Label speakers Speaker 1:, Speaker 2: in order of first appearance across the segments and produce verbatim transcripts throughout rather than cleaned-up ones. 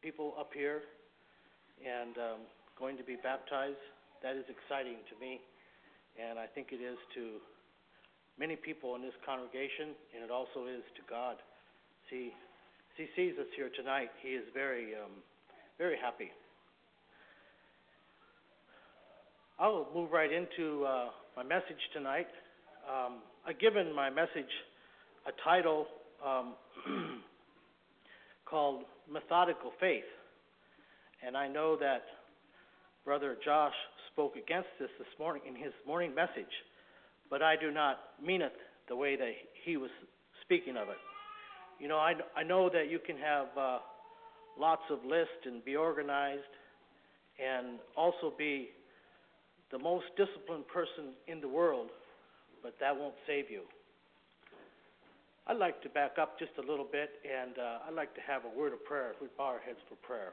Speaker 1: people up here and um, going to be baptized. That is exciting to me, and I think it is to many people in this congregation, and it also is to God. See, He sees us here tonight. He is very, um, very happy. I'll move right into uh, my message tonight. Um, I've given my message a title um, called Methodical Faith. And I know that Brother Josh spoke against this this morning in his morning message, but I do not mean it the way that he was speaking of it. You know, I, I know that you can have uh, lots of lists and be organized and also be the most disciplined person in the world, but that won't save you. I'd like to back up just a little bit, and uh, I'd like to have a word of prayer. If we bow our heads for prayer.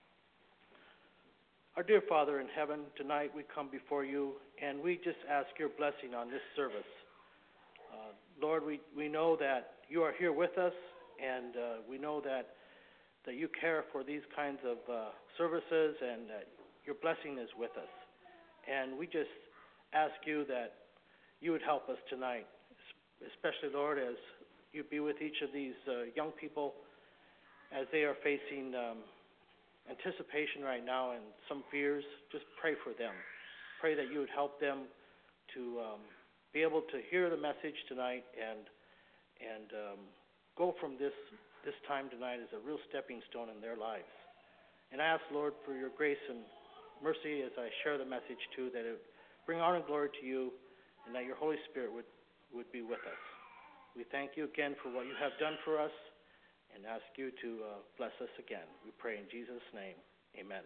Speaker 1: Our dear Father in heaven, tonight we come before you, and we just ask your blessing on this service. Uh, Lord, we, we know that you are here with us, and uh, we know that, that you care for these kinds of uh, services, and that your blessing is with us. And we just ask you that you would help us tonight, especially, Lord, as you be with each of these uh, young people as they are facing um, anticipation right now and some fears. Just pray for them. Pray that you would help them to um, be able to hear the message tonight and and um, go from this this time tonight as a real stepping stone in their lives. And I ask, Lord, for your grace and mercy as I share the message too, that it would bring honor and glory to you, and that your Holy Spirit would, would be with us. We thank you again for what you have done for us, and ask you to uh, bless us again. We pray in Jesus' name. Amen.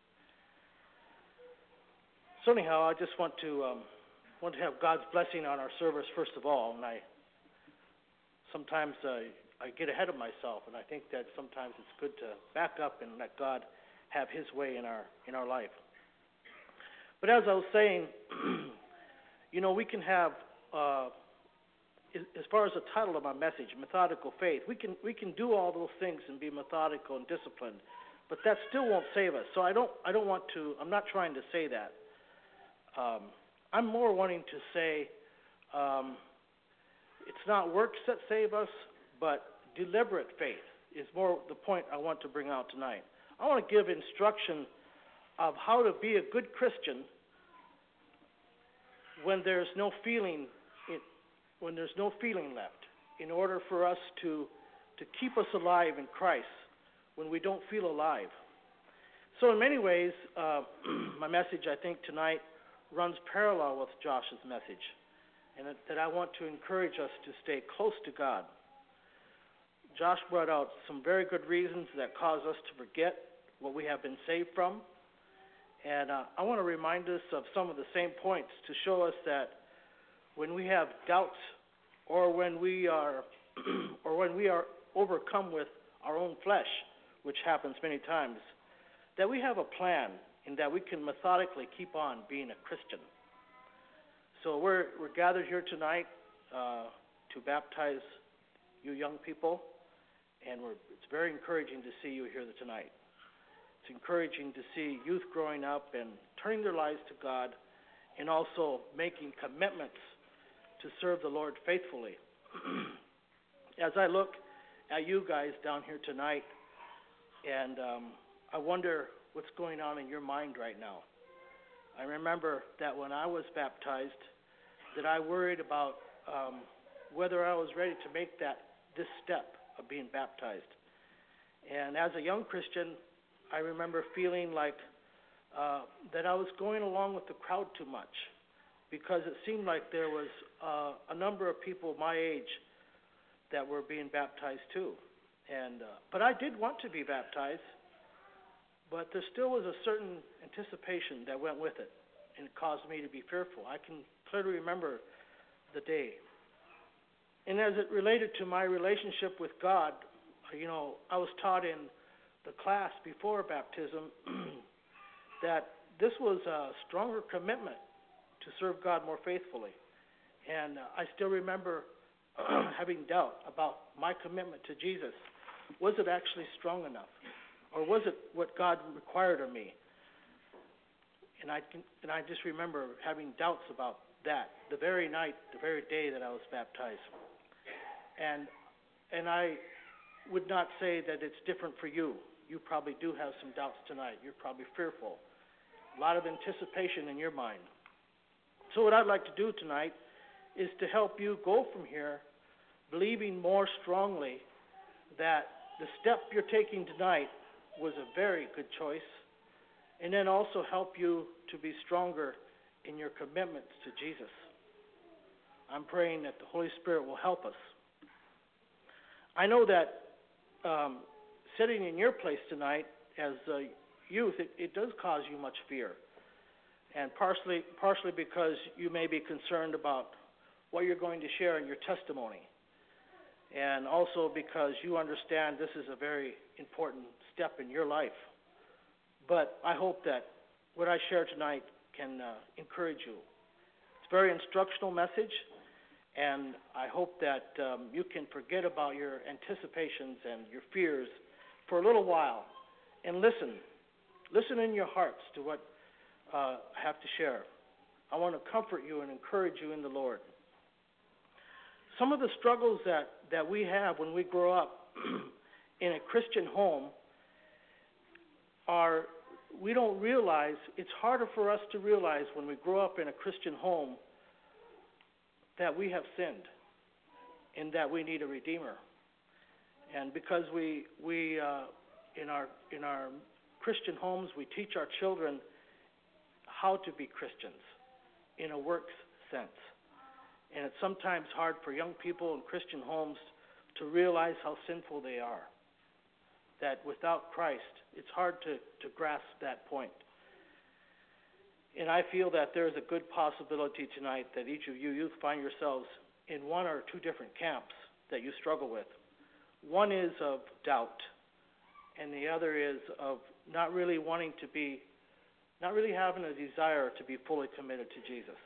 Speaker 1: So anyhow, I just want to um, want to have God's blessing on our service first of all, and I sometimes uh, I get ahead of myself, and I think that sometimes it's good to back up and let God have his way in our in our life. But as I was saying, you know, we can have, uh, as far as the title of my message, Methodical Faith, we can we can do all those things and be methodical and disciplined, but that still won't save us. So I don't I don't want to. I'm not trying to say that. Um, I'm more wanting to say um, it's not works that save us, but deliberate faith is more the point I want to bring out tonight. I want to give instruction of how to be a good Christian when there's no feeling, in, when there's no feeling left, in order for us to to keep us alive in Christ when we don't feel alive. So in many ways, uh, my message I think tonight runs parallel with Josh's message, and that, that I want to encourage us to stay close to God. Josh brought out some very good reasons that cause us to forget what we have been saved from. And uh, I want to remind us of some of the same points to show us that when we have doubts or when we are or when we are overcome with our own flesh, which happens many times, that we have a plan and that we can methodically keep on being a Christian. So we're we're gathered here tonight uh, to baptize you young people, and we're, it's very encouraging to see you here tonight. It's encouraging to see youth growing up and turning their lives to God, and also making commitments to serve the Lord faithfully. As I look at you guys down here tonight, and um, I wonder what's going on in your mind right now. I remember that when I was baptized, that I worried about um, whether I was ready to make that this step of being baptized. And as a young Christian, I remember feeling like uh, that I was going along with the crowd too much, because it seemed like there was uh, a number of people my age that were being baptized too. And uh, but I did want to be baptized, but there still was a certain anticipation that went with it, and it caused me to be fearful. I can clearly remember the day. And as it related to my relationship with God, you know, I was taught in the class before baptism that this was a stronger commitment to serve God more faithfully. And uh, I still remember having doubt about my commitment to Jesus. Was it actually strong enough? Or was it what God required of me? And I can, and I just remember having doubts about that the very night, the very day that I was baptized. And and I would not say that it's different for you. You probably do have some doubts tonight. You're probably fearful. A lot of anticipation in your mind. So what I'd like to do tonight is to help you go from here believing more strongly that the step you're taking tonight was a very good choice, and then also help you to be stronger in your commitments to Jesus. I'm praying that the Holy Spirit will help us. I know that um, sitting in your place tonight as a youth, it, it does cause you much fear, and partially, partially because you may be concerned about what you're going to share in your testimony, and also because you understand this is a very important step in your life. But I hope that what I share tonight can uh, encourage you. It's a very instructional message, and I hope that um, you can forget about your anticipations and your fears for a little while and listen. Listen in your hearts to what uh, I have to share. I want to comfort you and encourage you in the Lord. Some of the struggles that, that we have when we grow up in a Christian home are, we don't realize, it's harder for us to realize when we grow up in a Christian home that we have sinned and that we need a Redeemer. And because we, we uh, in our in our Christian homes, we teach our children how to be Christians in a works sense. And it's sometimes hard for young people in Christian homes to realize how sinful they are. That without Christ, it's hard to, to grasp that point. And I feel that there is a good possibility tonight that each of you youth find yourselves in one or two different camps that you struggle with. One is of doubt, and the other is of not really wanting to be, not really having a desire to be fully committed to Jesus.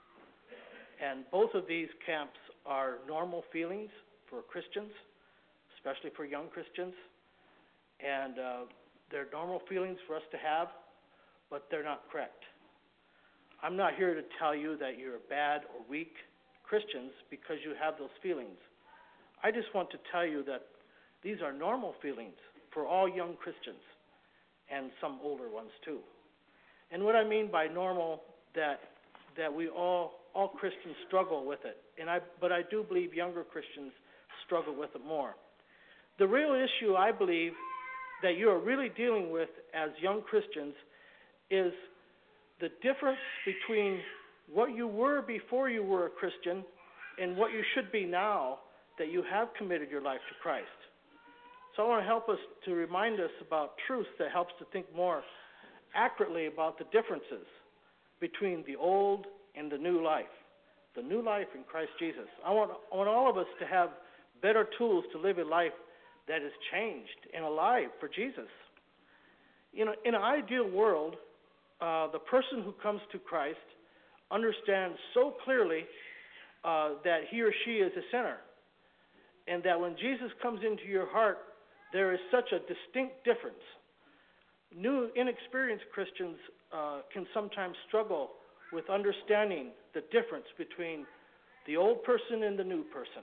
Speaker 1: And both of these camps are normal feelings for Christians, especially for young Christians. And uh, they're normal feelings for us to have, but they're not correct. I'm not here to tell you that you're bad or weak Christians because you have those feelings. I just want to tell you that these are normal feelings for all young Christians and some older ones too. And what I mean by normal, that that we all all Christians struggle with it. And I but I do believe younger Christians struggle with it more. The real issue, I believe, that you are really dealing with as young Christians is the difference between what you were before you were a Christian and what you should be now that you have committed your life to Christ. So I want to help us to remind us about truth that helps to think more accurately about the differences between the old and the new life, the new life in Christ Jesus. I want, I want all of us to have better tools to live a life that is changed and alive for Jesus. You know, in an ideal world, uh, the person who comes to Christ understands so clearly uh, that he or she is a sinner, and that when Jesus comes into your heart, there is such a distinct difference. New, inexperienced Christians uh, can sometimes struggle with understanding the difference between the old person and the new person.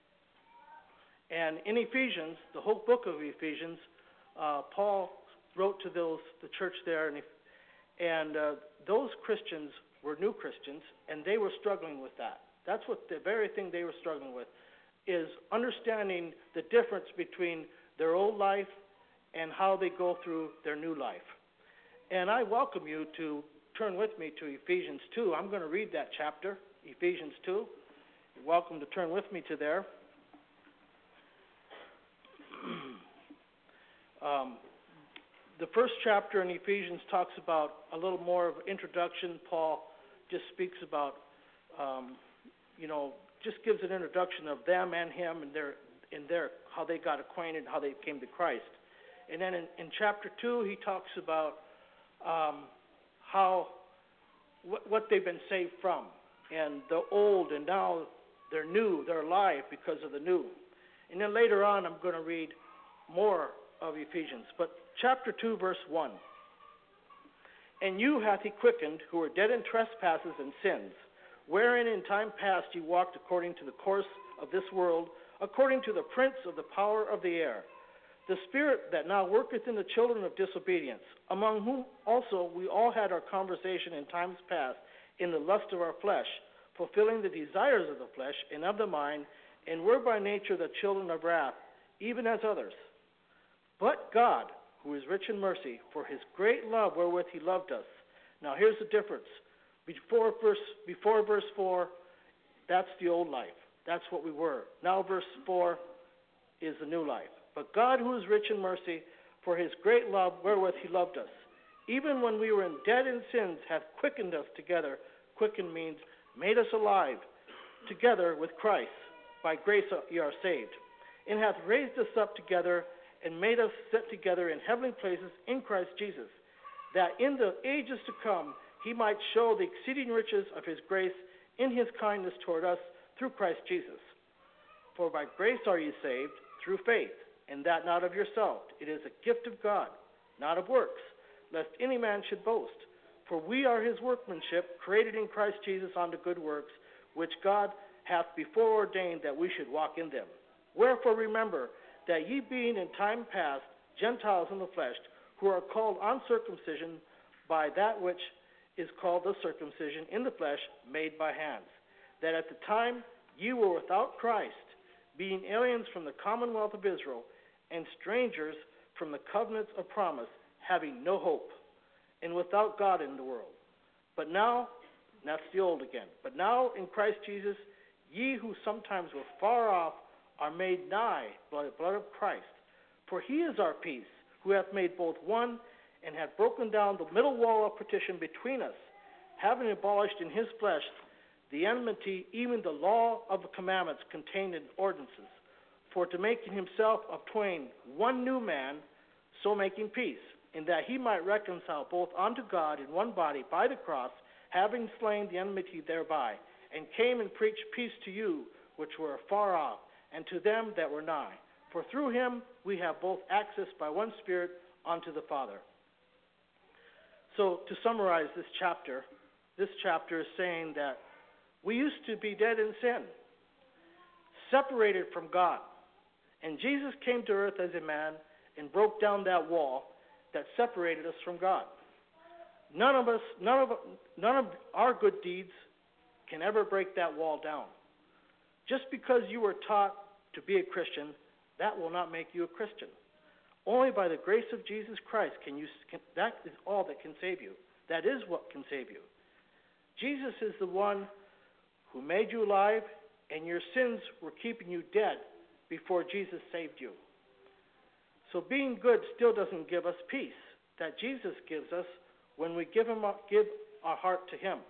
Speaker 1: And in Ephesians, the whole book of Ephesians, uh, Paul wrote to those the church there, and, if, and uh, those Christians were new Christians, and they were struggling with that. That's what the very thing they were struggling with, is understanding the difference between their old life and how they go through their new life. And I welcome you to turn with me to Ephesians two. I'm going to read that chapter, Ephesians two. You're welcome to turn with me to there. um, the first chapter in Ephesians talks about a little more of introduction. Paul just speaks about, um, you know, just gives an introduction of them and him and their, and their how they got acquainted, how they came to Christ. And then in, in chapter two, he talks about um, how what, what they've been saved from, and the old, and now they're new, they're alive because of the new. And then later on, I'm going to read more of Ephesians. But chapter two, verse one. And you hath he quickened, who were dead in trespasses and sins, wherein in time past ye walked according to the course of this world, according to the prince of the power of the air, the spirit that now worketh in the children of disobedience, among whom also we all had our conversation in times past, in the lust of our flesh, fulfilling the desires of the flesh and of the mind, and were by nature the children of wrath, even as others. But God, who is rich in mercy, for his great love wherewith he loved us. Now here's the difference. Before verse, before verse four, that's the old life. That's what we were. Now verse four is the new life. But God, who is rich in mercy, for his great love wherewith he loved us, even when we were in dead in sins, hath quickened us together. Quickened means made us alive together with Christ. By grace ye are saved. And hath raised us up together and made us sit together in heavenly places in Christ Jesus, that in the ages to come he might show the exceeding riches of his grace in his kindness toward us through Christ Jesus. For by grace are ye saved, through faith, and that not of yourself. It is a gift of God, not of works, lest any man should boast. For we are his workmanship, created in Christ Jesus unto good works, which God hath before ordained that we should walk in them. Wherefore remember that ye being in time past Gentiles in the flesh, who are called uncircumcision by that which is called the circumcision in the flesh, made by hands, that at the time ye were without Christ, being aliens from the commonwealth of Israel, and strangers from the covenants of promise, having no hope, and without God in the world. But now, and that's the old again, but now in Christ Jesus, ye who sometimes were far off are made nigh by the blood of Christ. For he is our peace, who hath made both one, and hath broken down the middle wall of partition between us, having abolished in his flesh the enmity, even the law of the commandments contained in ordinances, for to make in himself of twain one new man, so making peace, in that he might reconcile both unto God in one body by the cross, having slain the enmity thereby, and came and preached peace to you which were afar off, and to them that were nigh. For through him we have both access by one Spirit unto the Father. So to summarize this chapter, this chapter is saying that we used to be dead in sin, separated from God. And Jesus came to earth as a man and broke down that wall that separated us from God. None of us, none of, none of our good deeds can ever break that wall down. Just because you were taught to be a Christian, that will not make you a Christian. Only by the grace of Jesus Christ can you, can, that is all that can save you. That is what can save you. Jesus is the one who made you alive, and your sins were keeping you dead before Jesus saved you. So being good still doesn't give us peace that Jesus gives us when we give him, give our heart to him.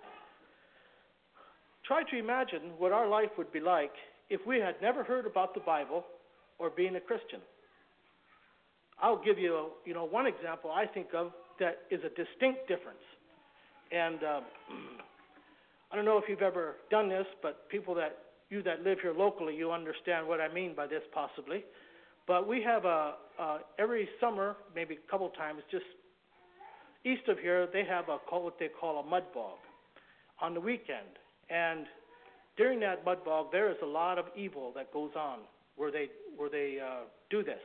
Speaker 1: Try to imagine what our life would be like if we had never heard about the Bible or being a Christian. I'll give you, a, you know, one example I think of that is a distinct difference. And um, I don't know if you've ever done this, but people that you that live here locally, you understand what I mean by this possibly. But we have a uh, every summer, maybe a couple times, just east of here, they have a what they call a mud bog on the weekend. And during that mud bog, there is a lot of evil that goes on where they where they uh, do this.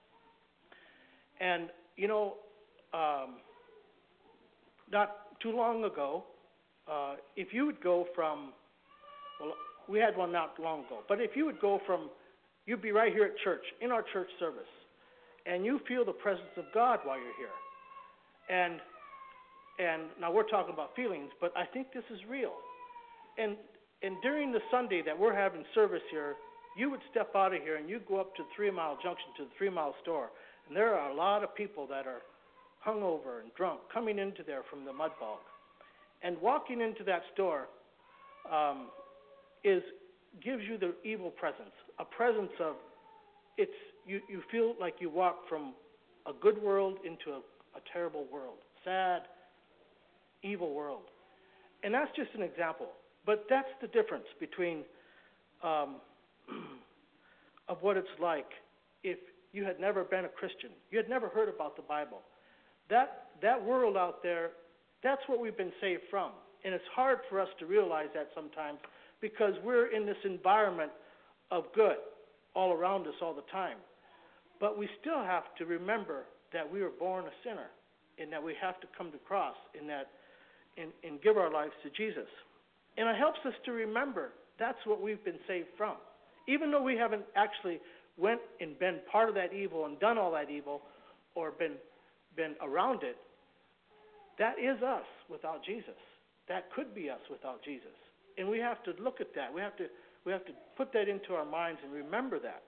Speaker 1: And you know, um, not too long ago, uh, if you would go from, well, we had one not long ago, but if you would go from, you'd be right here at church, in our church service, and you feel the presence of God while you're here. And and now we're talking about feelings, but I think this is real. And and during the Sunday that we're having service here, you would step out of here and you go up to Three Mile Junction to the Three Mile Store, and there are a lot of people that are hungover and drunk coming into there from the mud bog. And walking into that store um, is gives you the evil presence, a presence of it's you, you feel like you walk from a good world into a, a terrible world, sad, evil world. And that's just an example. But that's the difference between um, of what it's like if you had never been a Christian. You had never heard about the Bible. That, that world out there, that's what we've been saved from. And it's hard for us to realize that sometimes because we're in this environment of good all around us all the time. But we still have to remember that we were born a sinner and that we have to come to cross and, that, and, and give our lives to Jesus. And it helps us to remember that's what we've been saved from. Even though we haven't actually went and been part of that evil and done all that evil or been, been around it, that is us without Jesus. That could be us without Jesus. And we have to look at that. We have to, we have to put that into our minds and remember that.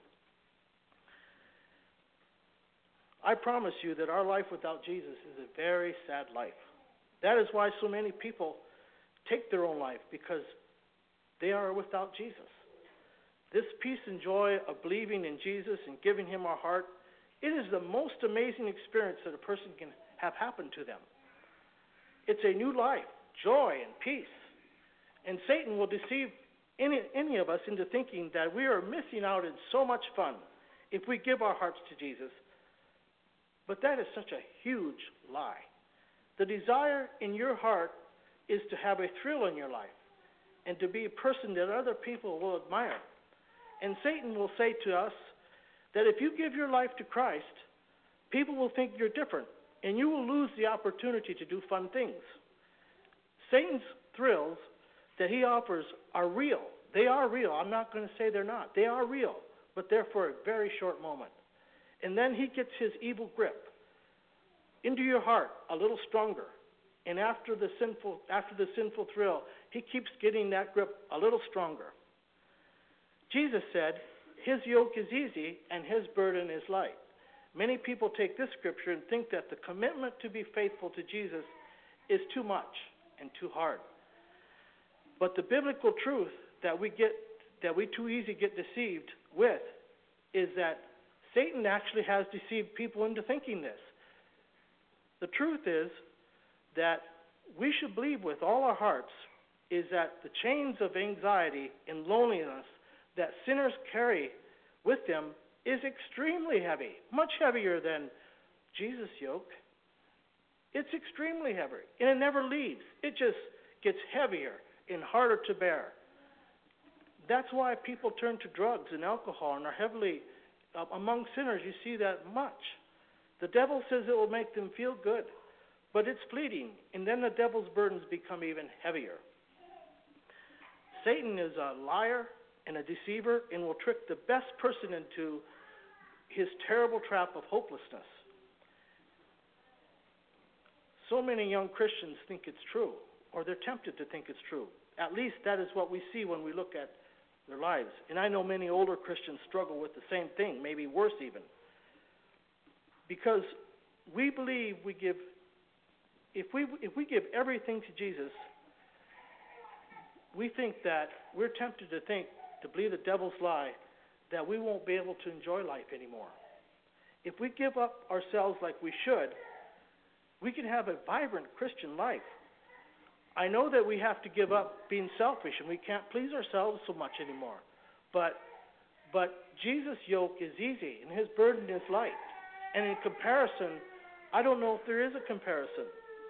Speaker 1: I promise you that our life without Jesus is a very sad life. That is why so many people take their own life, because they are without Jesus. This peace and joy of believing in Jesus and giving him our heart, it is the most amazing experience that a person can have happen to them. It's a new life, joy and peace. And Satan will deceive any, any of us into thinking that we are missing out on so much fun if we give our hearts to Jesus. But that is such a huge lie. The desire in your heart is to have a thrill in your life and to be a person that other people will admire. And Satan will say to us that if you give your life to Christ, people will think you're different, and you will lose the opportunity to do fun things. Satan's thrills that he offers are real. They are real. I'm not going to say they're not. They are real, but they're for a very short moment. And then he gets his evil grip into your heart a little stronger. And after the sinful, after the sinful thrill, he keeps getting that grip a little stronger. Jesus said, his yoke is easy and his burden is light. Many people take this scripture and think that the commitment to be faithful to Jesus is too much and too hard. But the biblical truth that we get, that we too easy get deceived with, is that Satan actually has deceived people into thinking this. The truth is that we should believe with all our hearts is that the chains of anxiety and loneliness that sinners carry with them is extremely heavy, much heavier than Jesus' yoke. It's extremely heavy, and it never leaves. It just gets heavier and harder to bear. That's why people turn to drugs and alcohol and are heavily, uh, among sinners, you see that much. The devil says it will make them feel good, but it's fleeting, and then the devil's burdens become even heavier. Satan is a liar and a deceiver and will trick the best person into his terrible trap of hopelessness. So many young Christians think it's true, or they're tempted to think it's true. At least that is what we see when we look at their lives. And I know many older Christians struggle with the same thing, maybe worse even. Because we believe we give, if we if we give everything to Jesus, we think that, we're tempted to think, to believe the devil's lie, that we won't be able to enjoy life anymore. If we give up ourselves like we should, we can have a vibrant Christian life. I know that we have to give up being selfish and we can't please ourselves so much anymore. But, but Jesus' yoke is easy and his burden is light. And in comparison, I don't know if there is a comparison.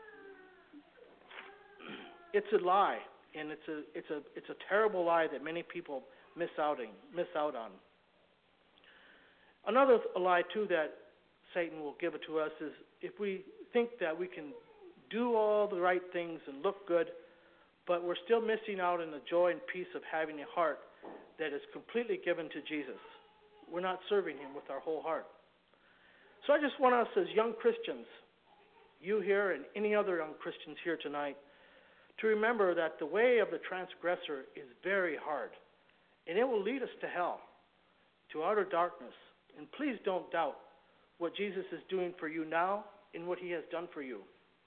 Speaker 1: It's a lie, and it's a it's a it's a terrible lie that many people miss out on, miss out on. Another lie too that Satan will give it to us is if we think that we can do all the right things and look good, but we're still missing out on the joy and peace of having a heart that is completely given to Jesus. We're not serving him with our whole heart. So I just want us as young Christians, you here and any other young Christians here tonight, to remember that the way of the transgressor is very hard, and it will lead us to hell, to outer darkness. And please don't doubt what Jesus is doing for you now and what he has done for you.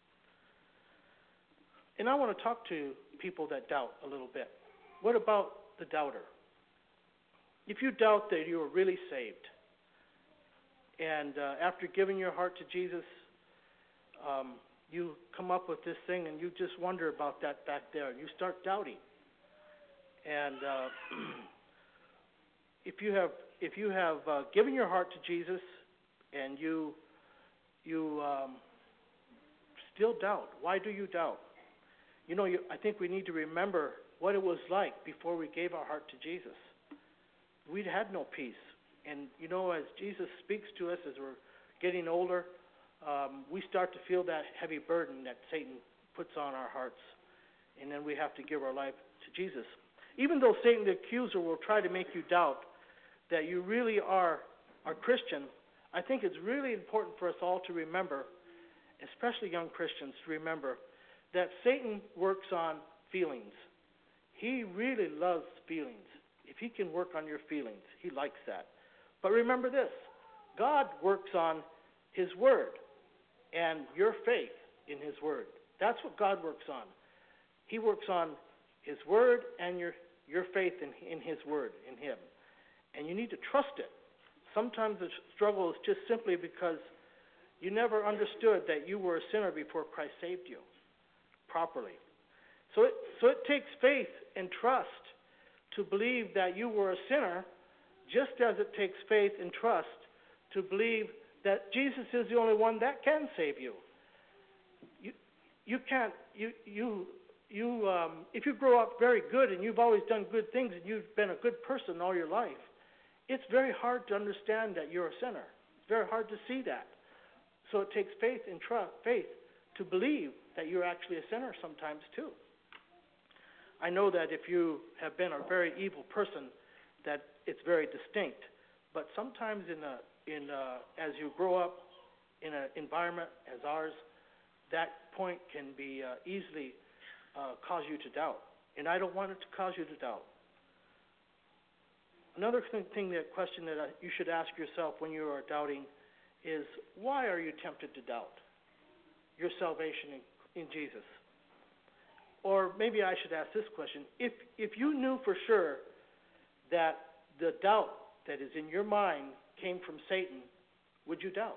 Speaker 1: And I want to talk to people that doubt a little bit. What about the doubter? If you doubt that you are really saved, and uh, after giving your heart to Jesus, um, you come up with this thing and you just wonder about that back there, and you start doubting. And uh, if you have if you have uh, given your heart to Jesus and you you um, still doubt, why do you doubt? You know, you, I think we need to remember what it was like before we gave our heart to Jesus. We had no peace. And, you know, as Jesus speaks to us as we're getting older, um, we start to feel that heavy burden that Satan puts on our hearts. And then we have to give our life to Jesus. Even though Satan, the accuser, will try to make you doubt that you really are a Christian, I think it's really important for us all to remember, especially young Christians, to remember that Satan works on feelings. He really loves feelings. If he can work on your feelings, he likes that. But remember this, God works on his word and your faith in his word. That's what God works on. He works on his word and your, your faith in, in his word, in him. And you need to trust it. Sometimes the struggle is just simply because you never understood that you were a sinner before Christ saved you properly. So it, so it takes faith and trust to believe that you were a sinner, just as it takes faith and trust to believe that Jesus is the only one that can save you. You, you can't, you, you, you, um, if you grow up very good and you've always done good things and you've been a good person all your life, it's very hard to understand that you're a sinner. It's very hard to see that. So it takes faith and trust, faith to believe that you're actually a sinner sometimes too. I know that if you have been a very evil person, that it's very distinct. But sometimes in a, in a, as you grow up in an environment as ours, that point can be uh, easily uh, cause you to doubt. And I don't want it to cause you to doubt. Another thing, thing that question that you should ask yourself when you are doubting is, why are you tempted to doubt your salvation in, in Jesus? Or maybe I should ask this question. If, if you knew for sure that the doubt that is in your mind came from Satan, would you doubt?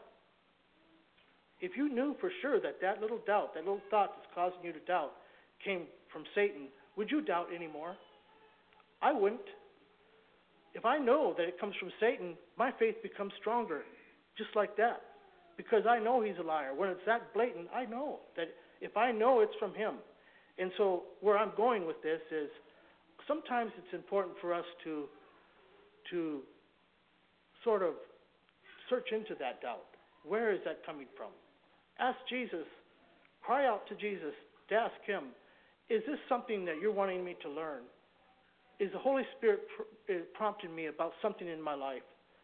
Speaker 1: If you knew for sure that that little doubt, that little thought that's causing you to doubt came from Satan, would you doubt anymore? I wouldn't. If I know that it comes from Satan, my faith becomes stronger, just like that, because I know he's a liar. When it's that blatant, I know that if I know it's from him. And so where I'm going with this is sometimes it's important for us to to sort of search into that doubt. Where is that coming from? Ask Jesus, cry out to Jesus to ask him, is this something that you're wanting me to learn? Is the Holy Spirit pr- prompting me about something in my life?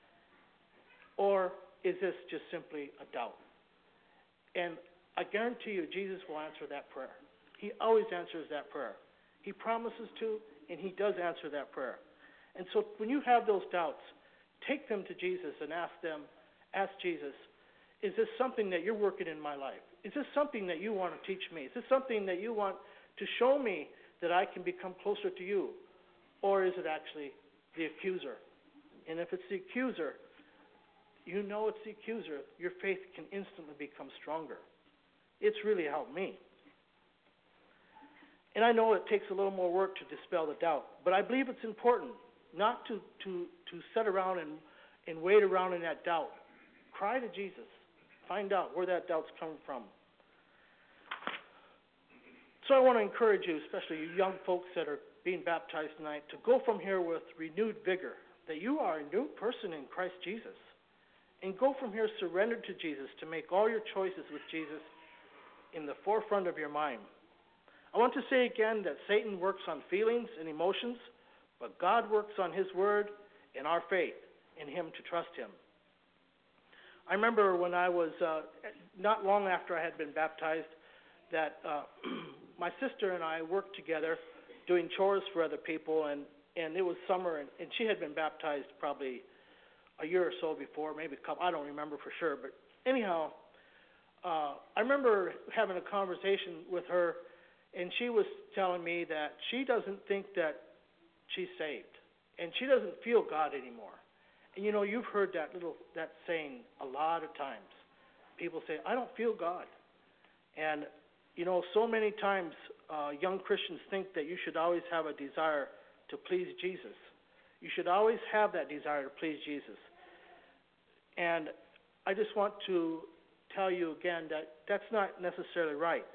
Speaker 1: Or is this just simply a doubt? And I guarantee you Jesus will answer that prayer. He always answers that prayer. He promises to, and he does answer that prayer. And so when you have those doubts, take them to Jesus and ask them, ask Jesus, is this something that you're working in my life? Is this something that you want to teach me? Is this something that you want to show me that I can become closer to you? Or is it actually the accuser? And if it's the accuser, you know it's the accuser, your faith can instantly become stronger. It's really helped me. And I know it takes a little more work to dispel the doubt, but I believe it's important not to, to, to sit around and, and wait around in that doubt. Cry to Jesus. Find out where that doubt's coming from. So I want to encourage you, especially you young folks that are being baptized tonight, to go from here with renewed vigor, that you are a new person in Christ Jesus. And go from here surrendered to Jesus to make all your choices with Jesus in the forefront of your mind. I want to say again that Satan works on feelings and emotions, but God works on his word and our faith in him to trust him. I remember when I was, uh, not long after I had been baptized, that uh, my sister and I worked together doing chores for other people, and, and it was summer, and, and she had been baptized probably a year or so before, maybe a couple, I don't remember for sure, but anyhow, uh, I remember having a conversation with her, and she was telling me that she doesn't think that she's saved, and she doesn't feel God anymore. And you know, you've heard that little that saying a lot of times. People say, I don't feel God. And you know, so many times uh, young Christians think that you should always have a desire to please Jesus. You should always have that desire to please Jesus. And I just want to tell you again that that's not necessarily right.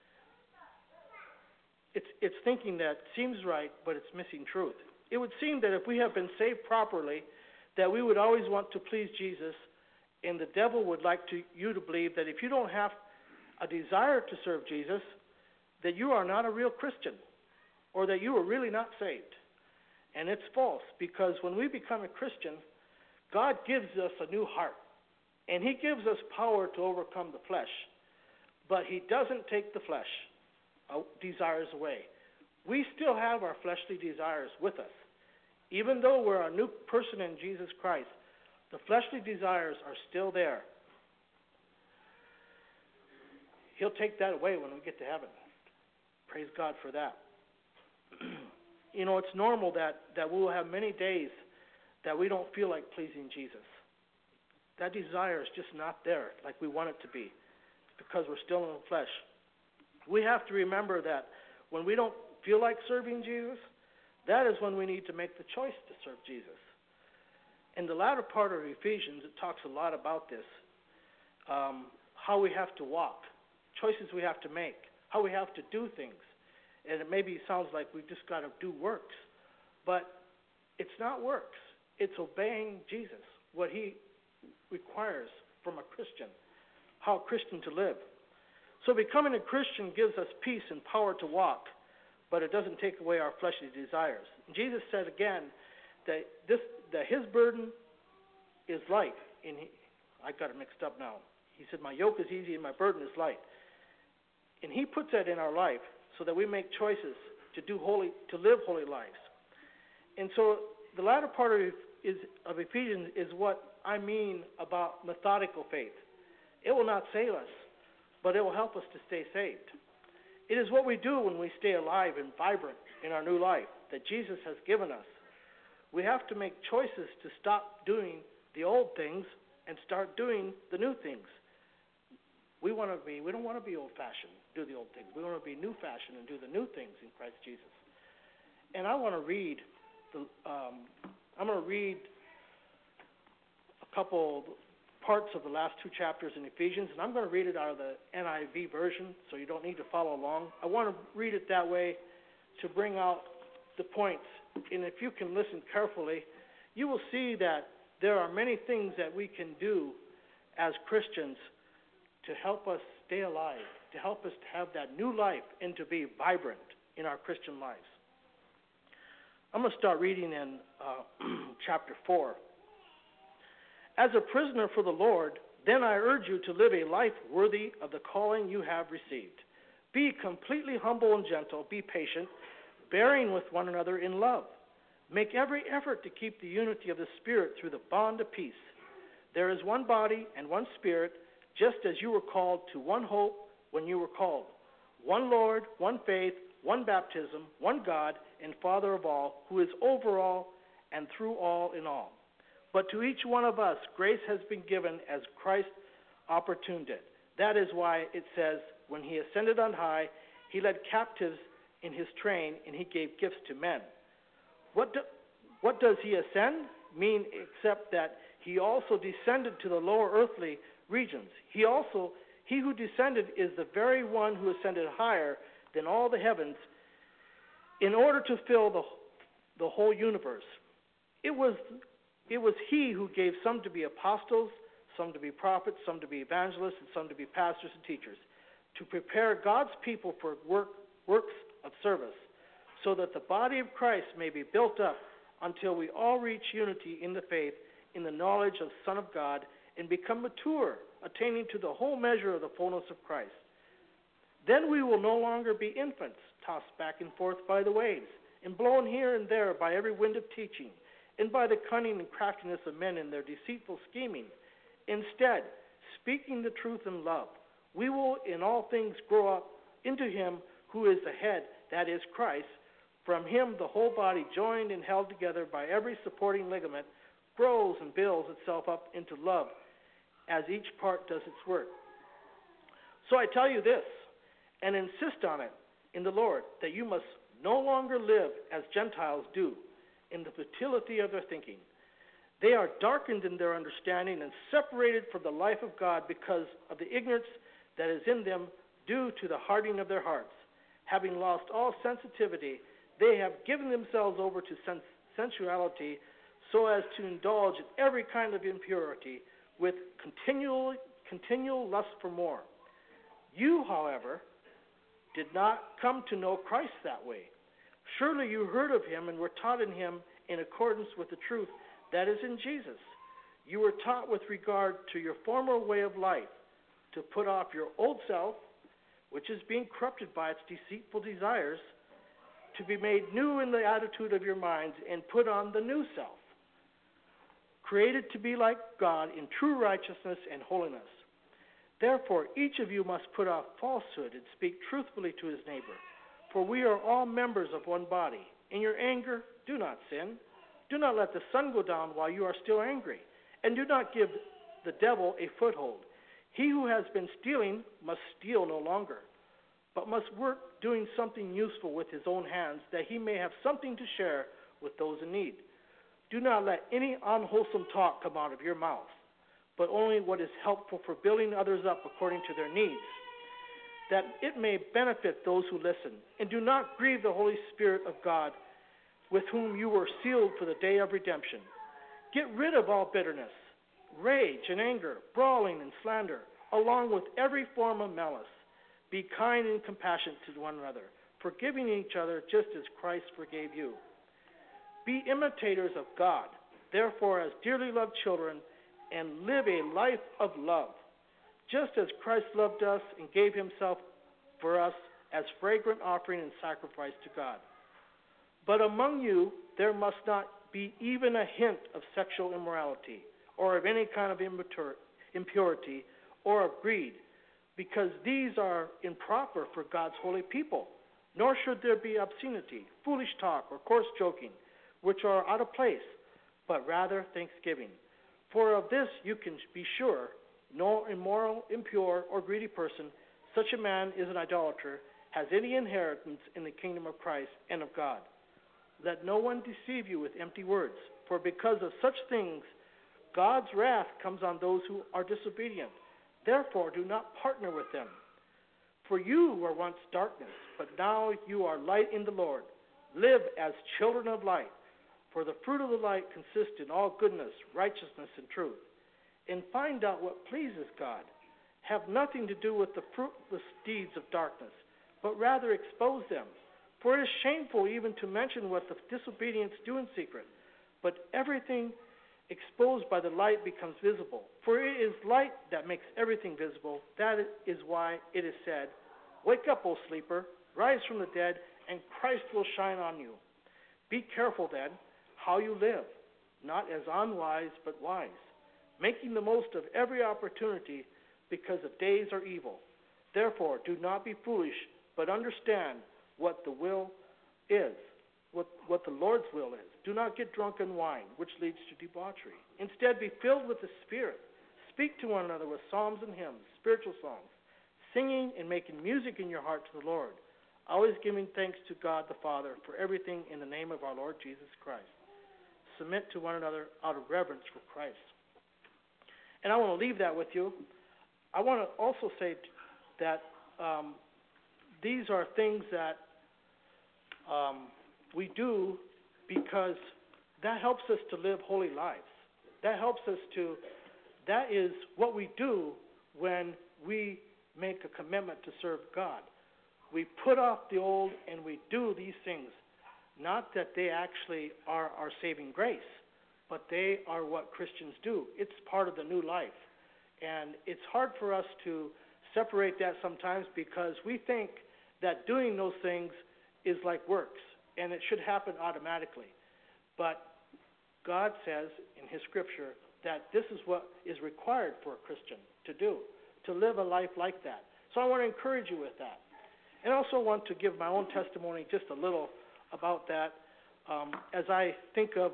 Speaker 1: It's, it's thinking that seems right, but it's missing truth. It would seem that if we have been saved properly, that we would always want to please Jesus, and the devil would like to, you to believe that if you don't have a desire to serve Jesus, that you are not a real Christian, or that you are really not saved. And it's false, because when we become a Christian, God gives us a new heart, and he gives us power to overcome the flesh, but he doesn't take the flesh uh, desires away. We still have our fleshly desires with us. Even though we're a new person in Jesus Christ, the fleshly desires are still there. He'll take that away when we get to heaven. Praise God for that. You know, it's normal that, that we will have many days that we don't feel like pleasing Jesus. That desire is just not there like we want it to be because we're still in the flesh. We have to remember that when we don't feel like serving Jesus, that is when we need to make the choice to serve Jesus. In the latter part of Ephesians, it talks a lot about this, um, how we have to walk, choices we have to make, how we have to do things. And it maybe sounds like we've just got to do works, but it's not works. It's obeying Jesus, what he requires from a Christian, how a Christian to live. So becoming a Christian gives us peace and power to walk, but it doesn't take away our fleshly desires. And Jesus said again that this that his burden is light. And he, I got it mixed up now. He said, my yoke is easy and my burden is light. And he puts that in our life so that we make choices to do holy, to live holy lives. And so the latter part of, is, of Ephesians is what I mean about methodical faith. It will not save us, but it will help us to stay saved. It is what we do when we stay alive and vibrant in our new life that Jesus has given us. We have to make choices to stop doing the old things and start doing the new things. We want to be, we don't want to be old-fashioned, do the old things. We want to be new-fashioned and do the new things in Christ Jesus. And I want to read, the, um, I'm going to read a couple parts of the last two chapters in Ephesians, and I'm going to read it out of the N I V version, so you don't need to follow along. I want to read it that way to bring out the points. And if you can listen carefully, you will see that there are many things that we can do as Christians to help us stay alive, to help us to have that new life and to be vibrant in our Christian lives. I'm going to start reading in uh, chapter four. As a prisoner for the Lord, then I urge you to live a life worthy of the calling you have received. Be completely humble and gentle, be patient, bearing with one another in love. Make every effort to keep the unity of the Spirit through the bond of peace. There is one body and one Spirit, just as you were called to one hope when you were called. One Lord, one faith, one baptism, one God and Father of all, who is over all and through all in all. But to each one of us, grace has been given as Christ opportuned it. That is why it says, when he ascended on high, he led captives in his train, and he gave gifts to men. What, do, what does he ascend mean except that he also descended to the lower earthly regions? He also, he who descended is the very one who ascended higher than all the heavens in order to fill the, the whole universe. It was, it was he who gave some to be apostles, some to be prophets, some to be evangelists, and some to be pastors and teachers, to prepare God's people for work, works of service, so that the body of Christ may be built up until we all reach unity in the faith, in the knowledge of the Son of God, and become mature, attaining to the whole measure of the fullness of Christ. Then we will no longer be infants, tossed back and forth by the waves, and blown here and there by every wind of teaching, and by the cunning and craftiness of men in their deceitful scheming. Instead, speaking the truth in love, we will in all things grow up into him who is the head, that is Christ. From him the whole body, joined and held together by every supporting ligament, grows and builds itself up into love as each part does its work. So I tell you this, and insist on it in the Lord, that you must no longer live as Gentiles do, in the futility of their thinking. They are darkened in their understanding and separated from the life of God because of the ignorance that is in them due to the hardening of their hearts. Having lost all sensitivity, they have given themselves over to sens- sensuality so as to indulge in every kind of impurity with continual, continual lust for more. You, however, did not come to know Christ that way. Surely you heard of him and were taught in him in accordance with the truth that is in Jesus. You were taught with regard to your former way of life to put off your old self, which is being corrupted by its deceitful desires, to be made new in the attitude of your minds, and put on the new self, created to be like God in true righteousness and holiness. Therefore, each of you must put off falsehood and speak truthfully to his neighbor, for we are all members of one body. In your anger, do not sin. Do not let the sun go down while you are still angry, and do not give the devil a foothold. He who has been stealing must steal no longer, but must work doing something useful with his own hands, that he may have something to share with those in need. Do not let any unwholesome talk come out of your mouth, but only what is helpful for building others up according to their needs, that it may benefit those who listen. And do not grieve the Holy Spirit of God, with whom you were sealed for the day of redemption. Get rid of all bitterness, rage and anger, brawling and slander, along with every form of malice. Be kind and compassionate to one another, forgiving each other just as Christ forgave you. Be imitators of God, therefore, as dearly loved children, and live a life of love, just as Christ loved us and gave himself for us as fragrant offering and sacrifice to God. But among you there must not be even a hint of sexual immorality, or of any kind of impurity, or of greed, because these are improper for God's holy people. Nor should there be obscenity, foolish talk, or coarse joking, which are out of place, but rather thanksgiving. For of this you can be sure, no immoral, impure, or greedy person, such a man is an idolater, has any inheritance in the kingdom of Christ and of God. Let no one deceive you with empty words, for because of such things God's wrath comes on those who are disobedient. Therefore do not partner with them. For you were once darkness, but now you are light in the Lord. Live as children of light, for the fruit of the light consists in all goodness, righteousness, and truth. And find out what pleases God. Have nothing to do with the fruitless deeds of darkness, but rather expose them. For it is shameful even to mention what the disobedience do in secret. But everything exposed by the light becomes visible. For it is light that makes everything visible. That is why it is said, "Wake up, O sleeper, rise from the dead, and Christ will shine on you." Be careful then how you live, not as unwise but wise, making the most of every opportunity, because the days are evil. Therefore do not be foolish, but understand what the will is, what, what the Lord's will is. Do not get drunk on wine, which leads to debauchery. Instead, be filled with the Spirit. Speak to one another with psalms and hymns, spiritual songs, singing and making music in your heart to the Lord, always giving thanks to God the Father for everything in the name of our Lord Jesus Christ. Submit to one another out of reverence for Christ. And I want to leave that with you. I want to also say that um, these are things that um, we do because that helps us to live holy lives. That helps us to, that is what we do when we make a commitment to serve God. We put off the old and we do these things. Not that they actually are our saving grace, but they are what Christians do. It's part of the new life. And it's hard for us to separate that sometimes because we think that doing those things is like works, and it should happen automatically. But God says in his scripture that this is what is required for a Christian to do, to live a life like that. So I want to encourage you with that. And I also want to give my own testimony just a little about that um, as I think of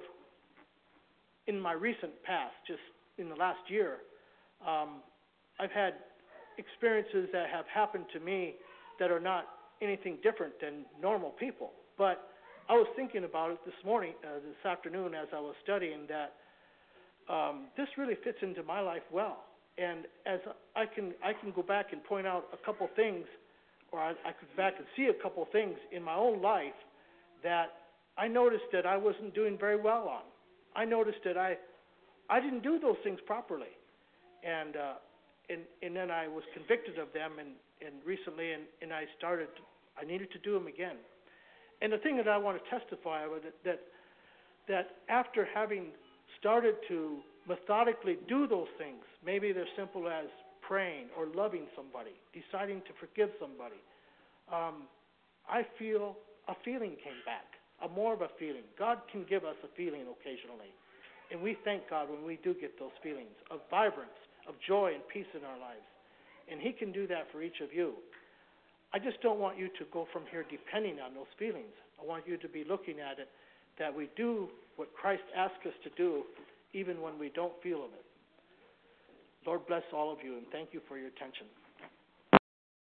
Speaker 1: in my recent past, just in the last year, um, I've had experiences that have happened to me that are not anything different than normal people. But I was thinking about it this morning, uh, this afternoon as I was studying, that um, this really fits into my life well. And as I can, I can go back and point out a couple things, or I, I could go back and see a couple things in my own life that I noticed that I wasn't doing very well on. I noticed that I, I didn't do those things properly, and uh, and and then I was convicted of them, and, and recently, and, and I started, I needed to do them again. And the thing that I want to testify of it, that that after having started to methodically do those things, maybe they're simple as praying or loving somebody, deciding to forgive somebody, um, I feel a feeling came back, a more of a feeling. God can give us a feeling occasionally, and we thank God when we do get those feelings of vibrance, of joy and peace in our lives, and He can do that for each of you. I just don't want you to go from here depending on those feelings. I want you to be looking at it that we do what Christ asked us to do even when we don't feel of it. Lord bless all of you, and thank you for your attention.